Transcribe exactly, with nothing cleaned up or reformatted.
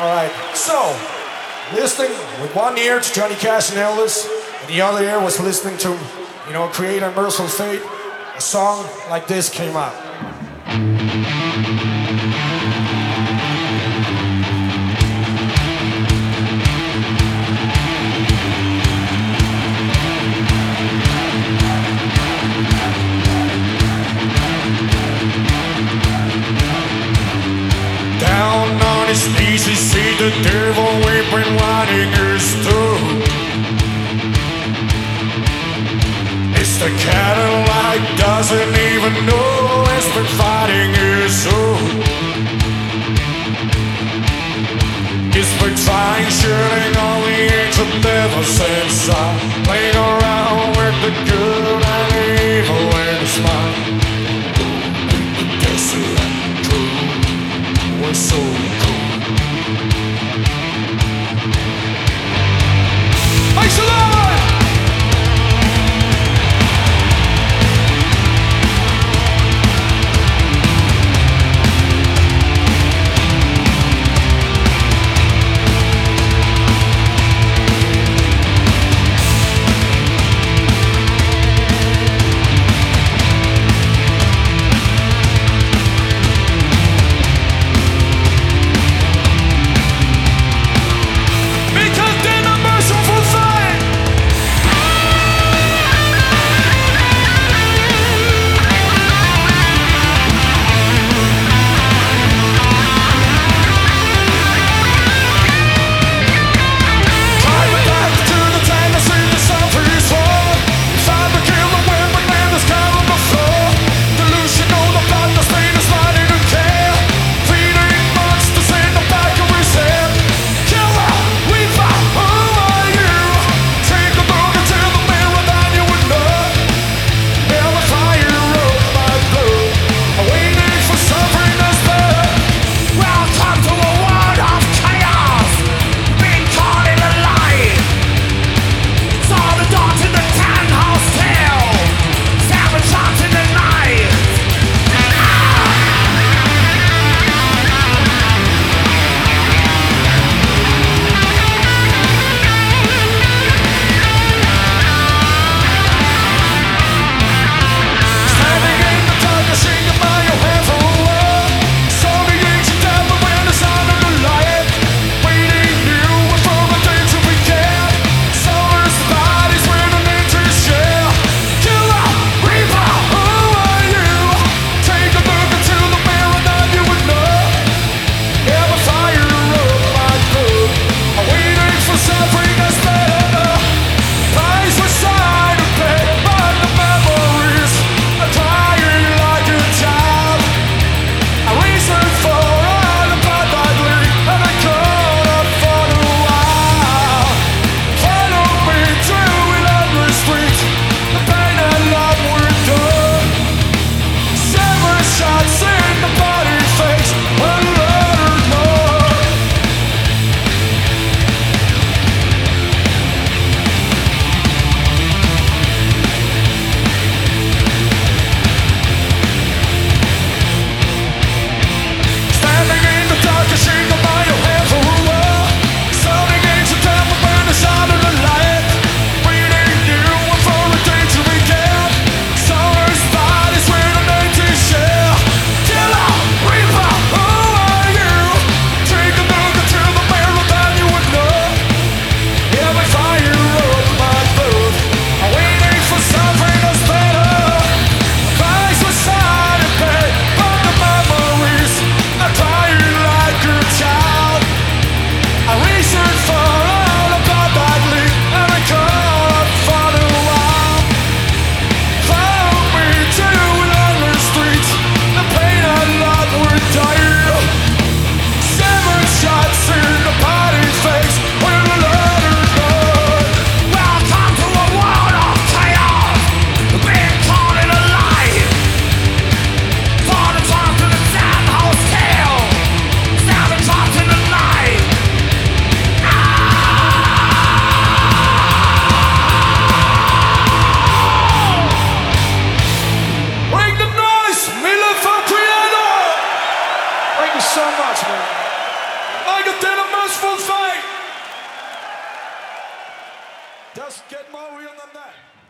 Alright, so, listening with one ear to Johnny Cash and Elvis, and the other ear was listening to, you know, Creator and Merciful Fate, a song like this came out. Down on his knees, he see the devil weeping, wanting his too. It's the Cadillac, doesn't even know it's been fighting his soul. It's been trying, shooting all the angel devils inside, playing around with the good and the evil in a smile. The desolate truth was so cool. Thanks a lot! like a dead and merciful fate. Doesn't get more real than that.